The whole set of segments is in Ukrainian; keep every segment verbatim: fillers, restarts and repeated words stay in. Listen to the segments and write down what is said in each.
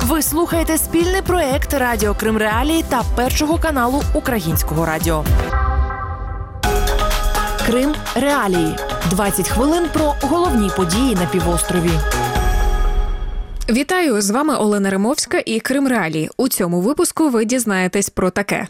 Ви слухаєте спільний проєкт Радіо Крим Реалії та Першого каналу Українського радіо. Крим Реалії. двадцять хвилин про головні події на півострові. Вітаю, з вами Олена Римовська і Крим Реалії. У цьому випуску ви дізнаєтесь про таке.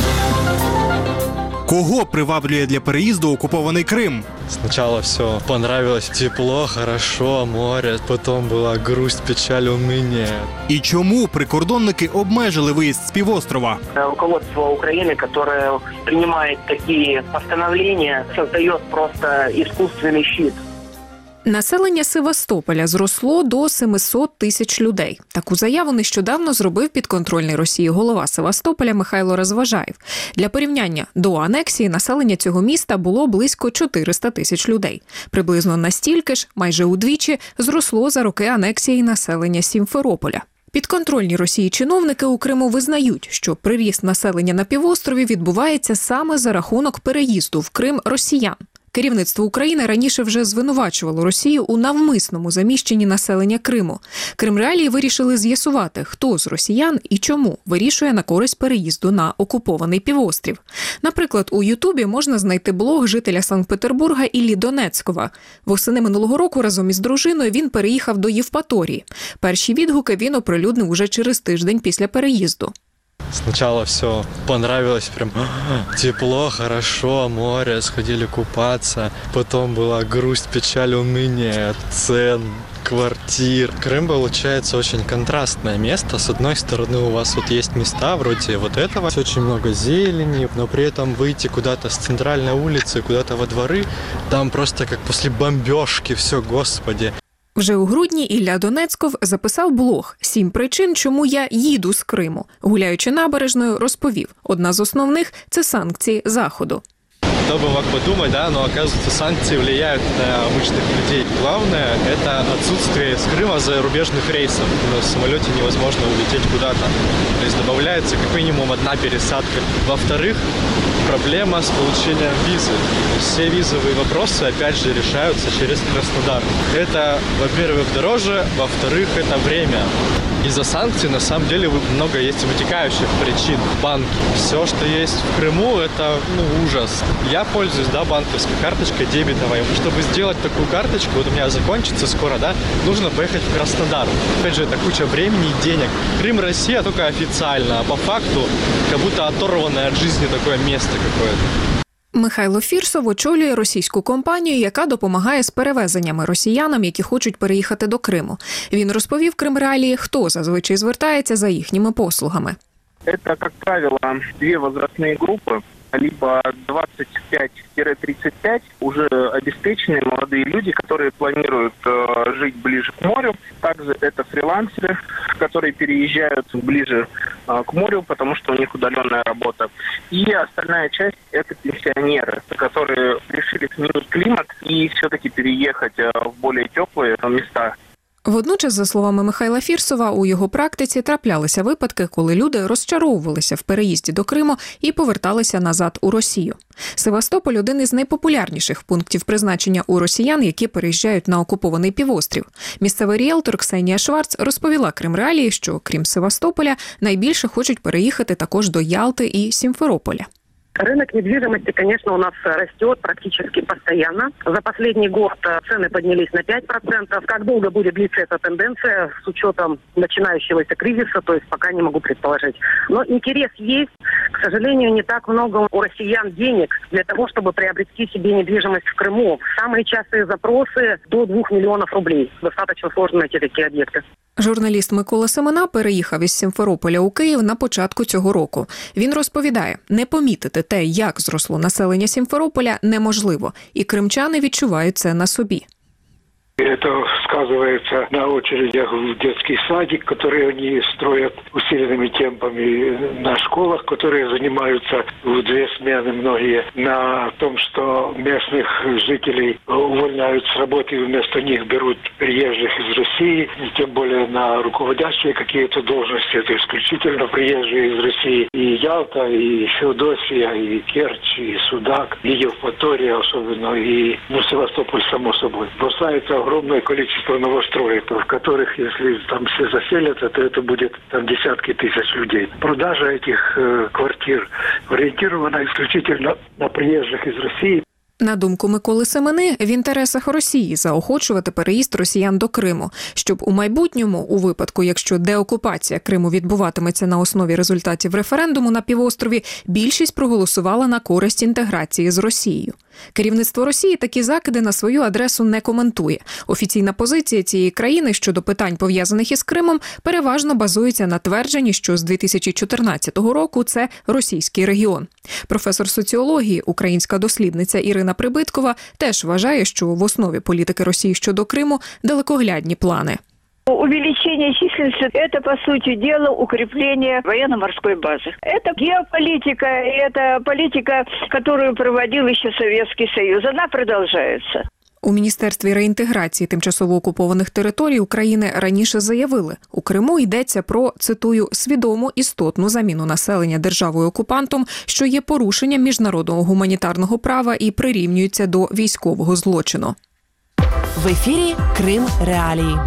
Кого приваблює для переїзду окупований Крим? Сначала все понравилось, тепло, хорошо, море, потом была грусть, печаль, уныние. І чому прикордонники обмежили виїзд з півострова? Руководство Украины, которое принимает такие постановления, создает просто искусственный щит. Населення Севастополя зросло до сімсот тисяч людей. Таку заяву нещодавно зробив підконтрольний Росії голова Севастополя Михайло Розважаєв. Для порівняння, до анексії населення цього міста було близько чотириста тисяч людей. Приблизно настільки ж, майже удвічі, зросло за роки анексії населення Сімферополя. Підконтрольні Росії чиновники у Криму визнають, що приріст населення на півострові відбувається саме за рахунок переїзду в Крим росіян. Керівництво України раніше вже звинувачувало Росію у навмисному заміщенні населення Криму. Крим Реалії вирішили з'ясувати, хто з росіян і чому вирішує на користь переїзду на окупований півострів. Наприклад, у Ютубі можна знайти блог жителя Санкт-Петербурга Іллі Донецького. Восени минулого року разом із дружиною він переїхав до Євпаторії. Перші відгуки він оприлюднив уже через тиждень після переїзду. Сначала все понравилось, прям тепло, хорошо, море, сходили купаться. Потом была грусть, печаль, уныние, цен, квартир. Крым, получается, очень контрастное место. С одной стороны, у вас вот есть места вроде вот этого, очень много зелени, но при этом выйти куда-то с центральной улицы, куда-то во дворы, там просто как после бомбежки, все, господи. Вже у грудні Ілля Донецьков записав блог «Сім причин, чому я їду з Криму». Гуляючи набережною, розповів, одна з основних – це санкції Заходу. Кто бы мог подумать, да, но оказывается санкции влияют на обычных людей. Главное – это отсутствие с Крыма зарубежных рейсов. На самолете невозможно улететь куда-то. То есть добавляется как минимум одна пересадка. Во-вторых, проблема с получением визы. Все визовые вопросы, опять же, решаются через Краснодар. Это, во-первых, дороже, во-вторых, это время. Из-за санкций, на самом деле, много есть вытекающих причин. Банки. Все, что есть в Крыму, это, ну, ужас. Я пользуюсь, да, банковской карточкой дебетовой. Чтобы сделать такую карточку, вот у меня закончится скоро, да, нужно поехать в Краснодар. Опять же, это куча времени и денег. Крым Россия только официально, а по факту, как будто оторванное от жизни такое место какое-то. Михайло Фірсов очолює російську компанію, яка допомагає з перевезеннями росіянам, які хочуть переїхати до Криму. Він розповів Крим Реалії, хто зазвичай звертається за їхніми послугами. Это, как правило, две возрастные группы, либо двадцать пять - тридцать пять, уже обеспеченные молодые люди, которые планируют э, жить ближе к морю. Также это фрилансеры, которые переезжают ближе э, к морю, потому что у них удаленная работа. И остальная часть – это пенсионеры, которые решили сменить климат и все-таки переехать э, в более теплые места. Водночас, за словами Михайла Фірсова, у його практиці траплялися випадки, коли люди розчаровувалися в переїзді до Криму і поверталися назад у Росію. Севастополь – один із найпопулярніших пунктів призначення у росіян, які переїжджають на окупований півострів. Місцевий ріелтор Ксенія Шварц розповіла Крим Реалії, що, крім Севастополя, найбільше хочуть переїхати також до Ялти і Сімферополя. Рынок недвижимости, конечно, у нас растет практически постоянно. За последний год цены поднялись на пять процентов. Как долго будет длиться эта тенденция с учетом начинающегося кризиса, то есть пока не могу предположить. Но интерес есть. К сожалению, не так много у россиян денег для того, чтобы приобрести себе недвижимость в Крыму. Самые частые запросы до двух миллионов рублей. Достаточно сложно найти такие объекты. Журналіст Микола Семена переїхав із Сімферополя у Київ на початку цього року. Він розповідає, не помітити те, як зросло населення Сімферополя, неможливо. І кримчани відчувають це на собі. Это сказывается на очередях в детский садик, которые они строят усиленными темпами, на школах, которые занимаются в две смены многие, на том, что местных жителей увольняют с работы и вместо них берут приезжих из России, и тем более на руководящие какие-то должности, это исключительно приезжие из России. И Ялта, и Феодосия, и Керчь, и Судак, и Евпатория особенно, и ну, Севастополь, само собой. Бросается огромное количество новостроек, в которых, если там все заселятся, то это будет там десятки тысяч людей. Продажа этих э, квартир ориентирована исключительно на приезжих из России. На думку Миколи Семени, в інтересах Росії заохочувати переїзд росіян до Криму, щоб у майбутньому, у випадку, якщо деокупація Криму відбуватиметься на основі результатів референдуму на півострові, більшість проголосувала на користь інтеграції з Росією. Керівництво Росії такі закиди на свою адресу не коментує. Офіційна позиція цієї країни щодо питань, пов'язаних із Кримом, переважно базується на твердженні, що з дві тисячі чотирнадцятого року це російський регіон. Професор соціології, українська дослідниця Ірина Прибиткова, теж вважає, що в основі політики Росії щодо Криму далекоглядні плани. Увеличение численности – это, по сути дела, укрепление военно-морской базы. Это геополитика, это политика, которую проводил еще Советский Союз. Она продолжается. У Міністерстві реінтеграції тимчасово окупованих територій України раніше заявили, у Криму йдеться про, цитую, «свідому істотну заміну населення державою-окупантом, що є порушенням міжнародного гуманітарного права і прирівнюється до військового злочину». В ефірі Крим Реалії.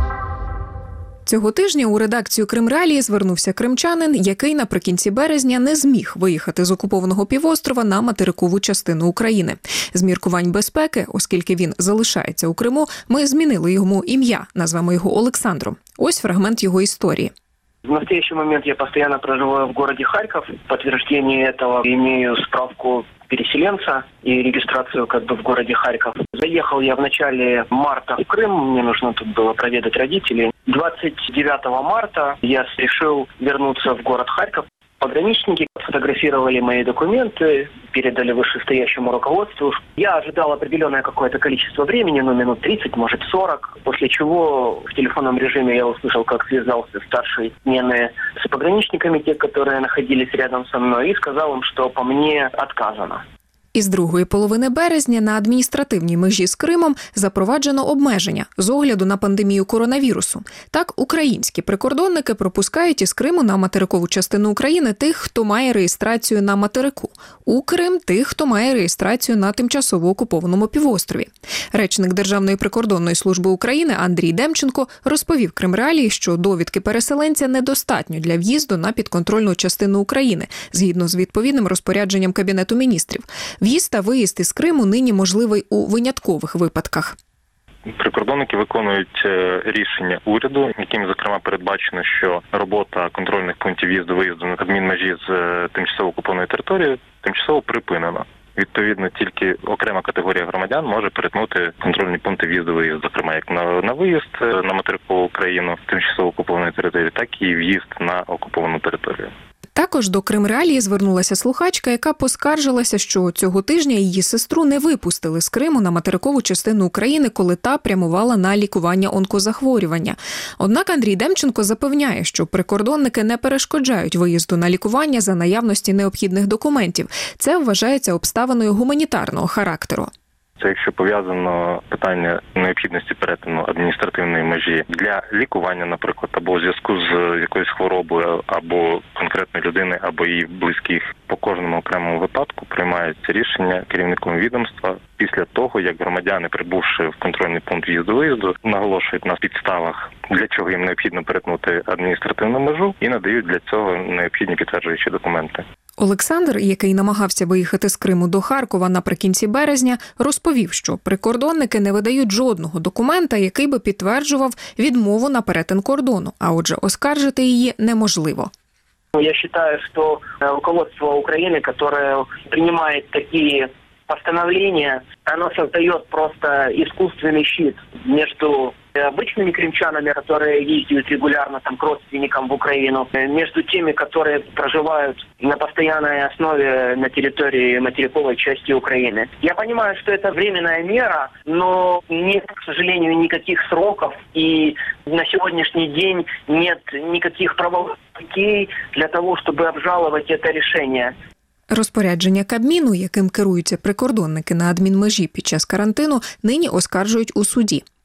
Цього тижня у редакцію «Крим-Реалії» звернувся кримчанин, який наприкінці березня не зміг виїхати з окупованого півострова на материкову частину України. З міркувань безпеки, оскільки він залишається у Криму, ми змінили йому ім'я, назвемо його Олександром. Ось фрагмент його історії. В настоящий момент я постоянно проживаю в городе Харьков. В подтверждение этого имею справку переселенца и регистрацию как бы в городе Харьков. Заехал я в начале марта в Крым, мне нужно тут было проведать родителей. двадцать девятого марта я решил вернуться в город Харьков. Пограничники фотографировали мои документы, передали вышестоящему руководству. Я ожидал определенное какое-то количество времени, ну, минут тридцать, может, сорок, после чего в телефонном режиме я услышал, как связался старший смены с пограничниками, те, которые находились рядом со мной, и сказал им, что по мне отказано. Із другої половини березня на адміністративній межі з Кримом запроваджено обмеження з огляду на пандемію коронавірусу. Так, українські прикордонники пропускають із Криму на материкову частину України тих, хто має реєстрацію на материку. У Крим – тих, хто має реєстрацію на тимчасово окупованому півострові. Речник Державної прикордонної служби України Андрій Демченко розповів Крим-Реалії, що довідки переселенця недостатньо для в'їзду на підконтрольну частину України, згідно з відповідним розпорядженням Кабінету міністрів. В'їзд та виїзд із Криму нині можливий у виняткових випадках. Прикордонники виконують рішення уряду, яким, зокрема, передбачено, що робота контрольних пунктів в'їзду-виїзду на адмінмежі з тимчасово окупованої території тимчасово припинена. Відповідно, тільки окрема категорія громадян може перетнути контрольні пункти в'їзду-виїзду, зокрема, як на, на виїзд на материкову Україну з тимчасово окупованої території, так і в'їзд на окуповану територію. Також до Крим-Реалії звернулася слухачка, яка поскаржилася, що цього тижня її сестру не випустили з Криму на материкову частину України, коли та прямувала на лікування онкозахворювання. Однак Андрій Демченко запевняє, що прикордонники не перешкоджають виїзду на лікування за наявності необхідних документів. Це вважається обставиною гуманітарного характеру. Це якщо пов'язано питання необхідності перетину адміністративної межі для лікування, наприклад, або у зв'язку з якоюсь хворобою, або конкретної людини, або її близьких. По кожному окремому випадку приймається рішення керівником відомства після того, як громадяни, прибувши в контрольний пункт в'їзду-виїзду, наголошують на підставах, для чого їм необхідно перетнути адміністративну межу, і надають для цього необхідні підтверджуючі документи. Олександр, який намагався виїхати з Криму до Харкова наприкінці березня, розповів, що прикордонники не видають жодного документа, який би підтверджував відмову на перетин кордону, а отже, оскаржити її неможливо. Я считаю, что руководство Украины, которое принимает такие постановления, оно создает просто искусственный щит между обычными крымчанами, которые ездят регулярно там, к родственникам в Украину, между теми, которые проживают на постоянной основе на территории материковой части Украины. Я понимаю, что это временная мера, но нет, к сожалению, никаких сроков, и на сегодняшний день нет никаких правовых путей для того, чтобы обжаловать это решение. Розпорядження Кабміну, яким керуються прикордонники на адмінмежі під час карантину, нині оскаржують у суді.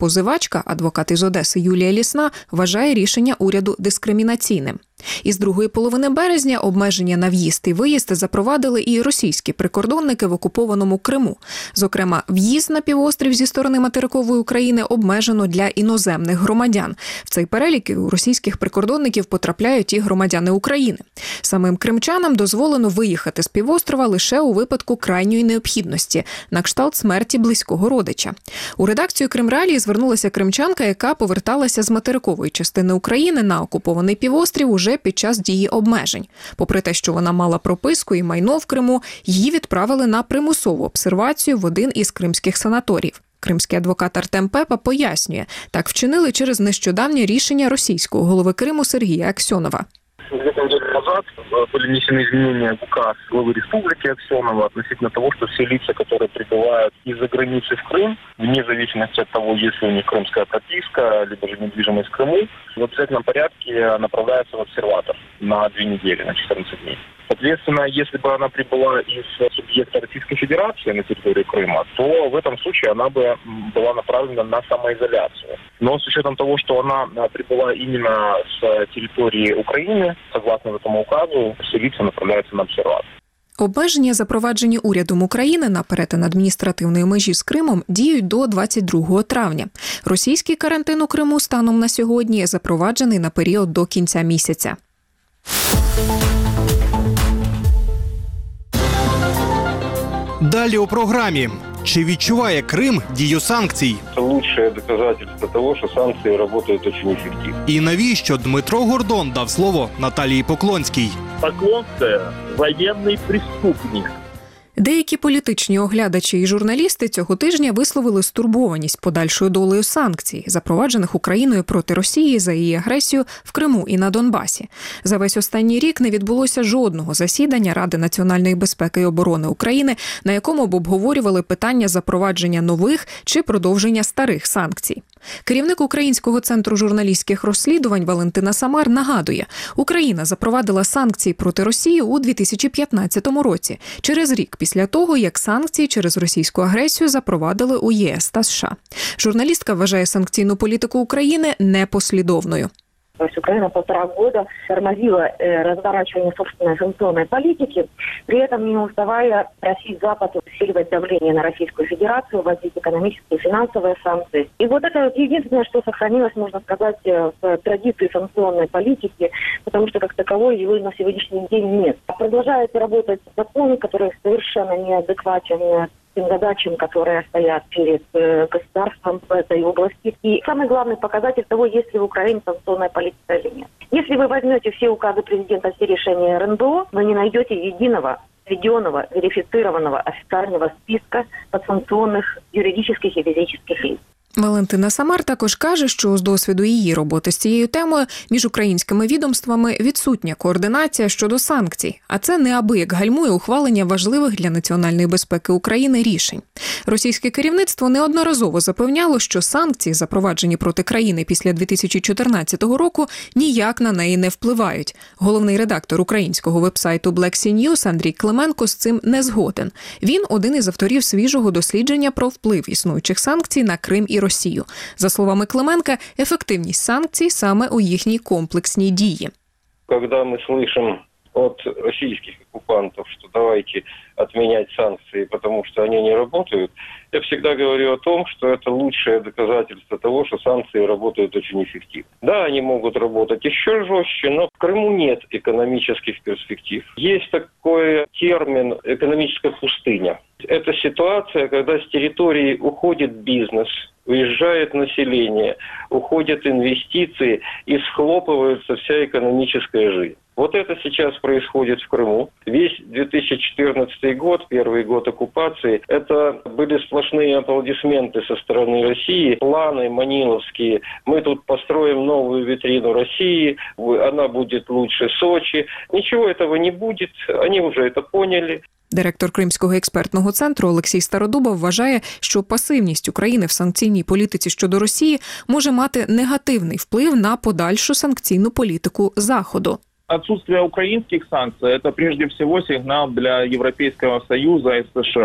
Позивачка, адвокат із Одеси Юлія Лісна, вважає рішення уряду дискримінаційним. Із другої половини березня обмеження на в'їзд і виїзд запровадили і російські прикордонники в окупованому Криму. Зокрема, в'їзд на півострів зі сторони материкової України обмежено для іноземних громадян. В цей перелік у російських прикордонників потрапляють і громадяни України. Самим кримчанам дозволено виїхати з півострова лише у випадку крайньої необхідності, на кшталт смерті близького родича. У редакцію «Кримреалії» звернулася кримчанка, яка поверталася з материкової частини України на окупований півострів уже під час дії обмежень. Попри те, що вона мала прописку і майно в Криму, її відправили на примусову обсервацію в один із кримських санаторіїв. Кримський адвокат Артем Пепа пояснює, так вчинили через нещодавнє рішення російського голови Криму Сергія Аксьонова. Где-то неделю назад были внесены изменения в указ главы республики Аксьонова относительно того, что все лица, которые прибывают из-за границы в Крым, вне зависимости от того, есть ли у них крымская прописка, либо же недвижимость в Крыму, в обязательном порядке направляются в обсерватор на две недели, на четырнадцать дней. Соответственно, если бы она прибыла из субъекта Российской Федерации на территории Крыма, то в этом случае она бы была направлена на самоизоляцию. Но с учетом того, что она прибыла именно с территории Украины, согласно этому указу, все лица направляются на обсервацию. Обмеження, запроваджені урядом України на перетин адміністративної межі з Кримом, діють до двадцять другого травня. Російський карантин у Криму станом на сьогодні запроваджений на період до кінця місяця. Далі у програмі. Чи відчуває Крим дію санкцій? Це лучшее доказательство того, що санкції працюють дуже ефективно. І навіщо Дмитро Гордон дав слово Наталії Поклонській? Поклон – це воєнний преступник. Деякі політичні оглядачі і журналісти цього тижня висловили стурбованість подальшою долею санкцій, запроваджених Україною проти Росії за її агресію в Криму і на Донбасі. За весь останній рік не відбулося жодного засідання Ради національної безпеки і оборони України, на якому б обговорювали питання запровадження нових чи продовження старих санкцій. Керівник Українського центру журналістських розслідувань Валентина Самар нагадує, Україна запровадила санкції проти Росії у дві тисячі п'ятнадцятому році, через рік після того, як санкції через російську агресію запровадили у ЄС та США. Журналістка вважає санкційну політику України непослідовною. То есть Украина полтора года тормозила э, разворачивание собственной санкционной политики, при этом не уставая просить Запад усиливать давление на Российскую Федерацию, вводить экономические и финансовые санкции. И вот это вот единственное, что сохранилось, можно сказать, в традиции санкционной политики, потому что как таковой его на сегодняшний день нет. Продолжает работать закон, который совершенно неадекватен тем задачам, которые стоят перед э, государством в этой области. И самый главный показатель того, есть ли в Украине санкционная политика или нет. Если вы возьмете все указы президента, все решения эр эн бэ о, вы не найдете единого, введенного, верифицированного официального списка подсанкционных юридических и физических лиц. Валентина Самар також каже, що з досвіду її роботи з цією темою між українськими відомствами відсутня координація щодо санкцій, а це неабияк гальмує ухвалення важливих для національної безпеки України рішень. Російське керівництво неодноразово запевняло, що санкції, запроваджені проти країни після дві тисячі чотирнадцятого року, ніяк на неї не впливають. Головний редактор українського вебсайту Black Sea News Андрій Клименко з цим не згоден. Він один із авторів свіжого дослідження про вплив існуючих санкцій на Крим і Росію. За словами Клименка, ефективність санкцій саме у їхній комплексній дії. Коли ми слышим от российских оккупантов, что давайте отменять санкции, потому что они не работают, я всегда говорю о том, что это лучшее доказательство того, что санкции работают очень эффективно. Да, они могут работать еще жестче, но в Крыму нет экономических перспектив. Есть такой термин «экономическая пустыня». Это ситуация, когда с территории уходит бизнес, уезжает население, уходят инвестиции и схлопывается вся экономическая жизнь. Вот это сейчас происходит в Крыму. Весь две тысячи четырнадцатый год, первый год оккупации, это были сплошные аплодисменты со стороны России, планы маниловские. Мы тут построим новую витрину России, она будет лучше Сочи. Ничего этого не будет, они уже это поняли. Директор Кримського експертного центру Олексій Стародубов вважає, що пасивність України в санкційній політиці щодо Росії може мати негативний вплив на подальшу санкційну політику Заходу. Отсутствие украинских санкций – это прежде всего сигнал для Европейского Союза и США.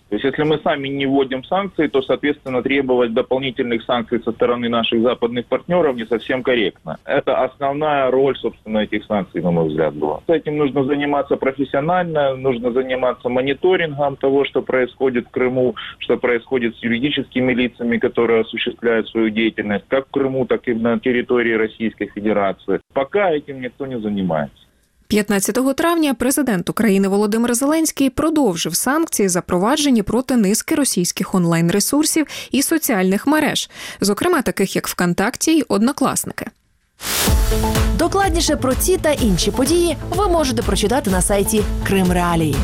То есть если мы сами не вводим санкции, то, соответственно, требовать дополнительных санкций со стороны наших западных партнеров не совсем корректно. Это основная роль, собственно, этих санкций, на мой взгляд, была. С этим нужно заниматься профессионально, нужно заниматься мониторингом того, что происходит в Крыму, что происходит с юридическими лицами, которые осуществляют свою деятельность, как в Крыму, так и на территории Российской Федерации. Пока этим никто не занимается. п'ятнадцятого травня президент України Володимир Зеленський продовжив санкції, запроваджені проти низки російських онлайн-ресурсів і соціальних мереж, зокрема таких як ВКонтакті й Однокласники. Докладніше про ці та інші події ви можете прочитати на сайті Крим Реалії.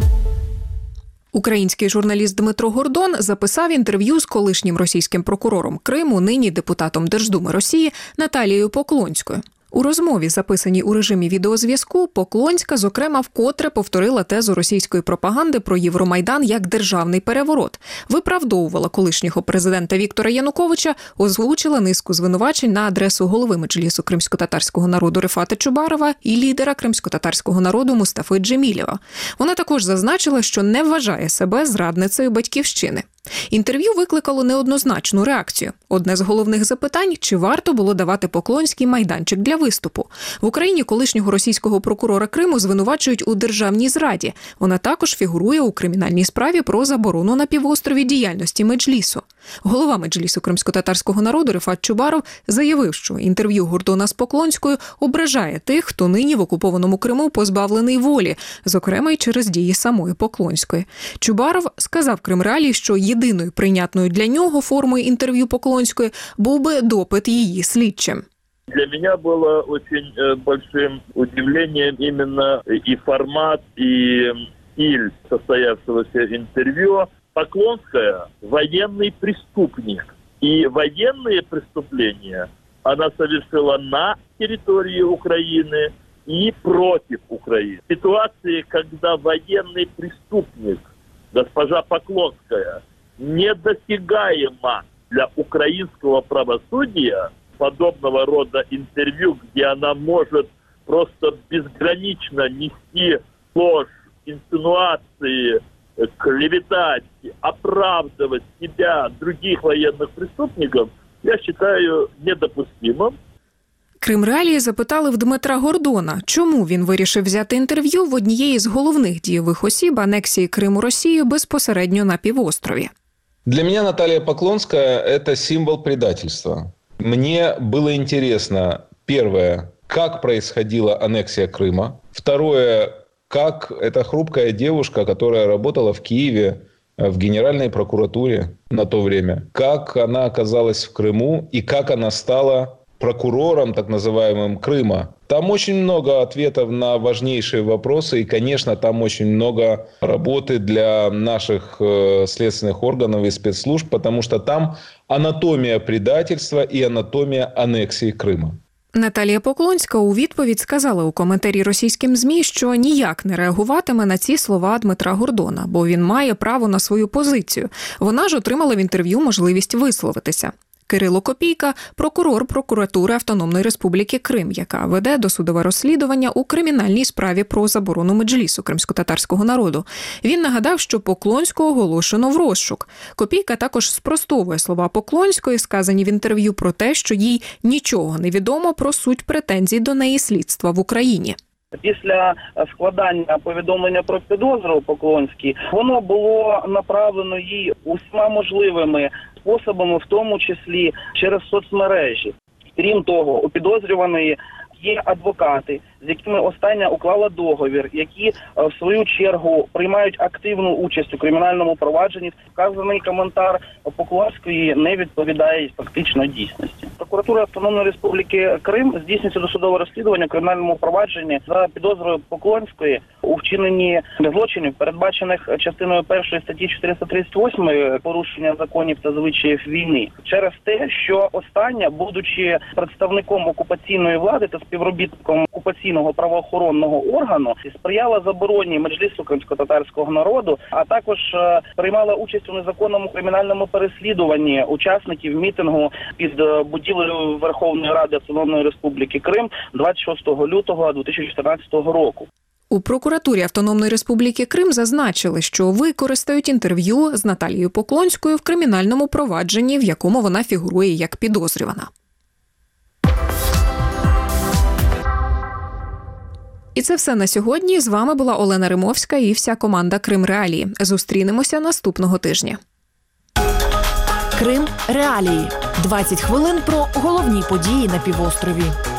Український журналіст Дмитро Гордон записав інтерв'ю з колишнім російським прокурором Криму, нині депутатом Держдуми Росії Наталією Поклонською. У розмові, записаній у режимі відеозв'язку, Поклонська, зокрема, вкотре повторила тезу російської пропаганди про Євромайдан як державний переворот, виправдовувала колишнього президента Віктора Януковича, озвучила низку звинувачень на адресу голови Меджлісу кримськотатарського народу Рефата Чубарова і лідера кримськотатарського народу Мустафи Джемілєва. Вона також зазначила, що не вважає себе зрадницею батьківщини. Інтерв'ю викликало неоднозначну реакцію. Одне з головних запитань – чи варто було давати Поклонській майданчик для виступу? В Україні колишнього російського прокурора Криму звинувачують у державній зраді. Вона також фігурує у кримінальній справі про заборону на півострові діяльності Меджлісу. Голова Меджлісу кримськотатарського народу Рефат Чубаров заявив, що інтерв'ю Гордона з Поклонською ображає тих, хто нині в окупованому Криму позбавлений волі, зокрема й через дії самої Поклонської. Чубаров сказав Крим Реалії, що єдиною прийнятною для нього формою інтерв'ю Поклонської був би допит її слідчим. Для меня было очень э, большим удивлением именно и формат, и стиль состоявшегося интервью. Поклонская – военный преступник. И военные преступления она совершила на территории Украины и против Украины. В ситуации, когда военный преступник, госпожа Поклонская, недосягаема для украинского правосудия, подобного рода интервью, где она может просто безгранично нести ложь, инсинуации, клеветать, оправдывать себя, других военных преступников, я считаю недопустимым. Крим Реалії запитали в Дмитра Гордона, чому він вирішив взяти інтерв'ю в однієї з головних дійових осіб анексії Криму Росією безпосередньо на півострові. Для меня Наталья Поклонская – это символ предательства. Мне было интересно, первое, как происходила аннексия Крыма. Второе, как эта хрупкая девушка, которая работала в Киеве, в Генеральной прокуратуре на то время, как она оказалась в Крыму и как она стала прокурором, так называемым, Крыма. Там очень много ответов на важнейшие вопросы, и, конечно, там очень много работы для наших э, следственных органов и спецслужб, потому что там анатомия предательства и анатомия аннексии Крыма. Наталія Поклонська у відповідь сказала у коментарі російським ЗМІ, що ніяк не реагуватиме на ці слова Дмитра Гордона, бо він має право на свою позицію. Вона ж отримала в інтерв'ю можливість висловитися. Кирило Копійка – прокурор прокуратури Автономної Республіки Крим, яка веде досудове розслідування у кримінальній справі про заборону Меджлісу кримськотатарського народу. Він нагадав, що Поклонську оголошено в розшук. Копійка також спростовує слова Поклонської, сказані в інтерв'ю, про те, що їй нічого не відомо про суть претензій до неї слідства в Україні. Після складання повідомлення про підозру Поклонській, воно було направлено їй усіма можливими способами, в тому числі через соцмережі. Крім того, у підозрюваної є адвокати, з якими остання уклала договір, які в свою чергу приймають активну участь у кримінальному провадженні. Вказаний коментар Поклонської не відповідає фактично дійсності. Прокуратура Автономної Республіки Крим здійснює досудове розслідування у кримінальному провадженні за підозрою Поклонської у вчиненні злочинів, передбачених частиною першої статті чотириста тридцять восьмої порушення законів та звичаїв війни, через те, що остання, будучи представником окупаційної влади та співробітником окупаційного правоохоронного органу, сприяла забороні Меджлісу кримськотатарського народу, а також приймала участь у незаконному кримінальному переслідуванні учасників мітингу під будівлею Верховної Ради Автономної Республіки Крим двадцять шостого лютого дві тисячі чотирнадцятого року. У прокуратурі Автономної Республіки Крим зазначили, що використають інтерв'ю з Наталією Поклонською в кримінальному провадженні, в якому вона фігурує як підозрювана. І це все на сьогодні. З вами була Олена Римовська і вся команда Крим Реалії. Зустрінемося наступного тижня. Крим Реалії. двадцять хвилин про головні події на півострові.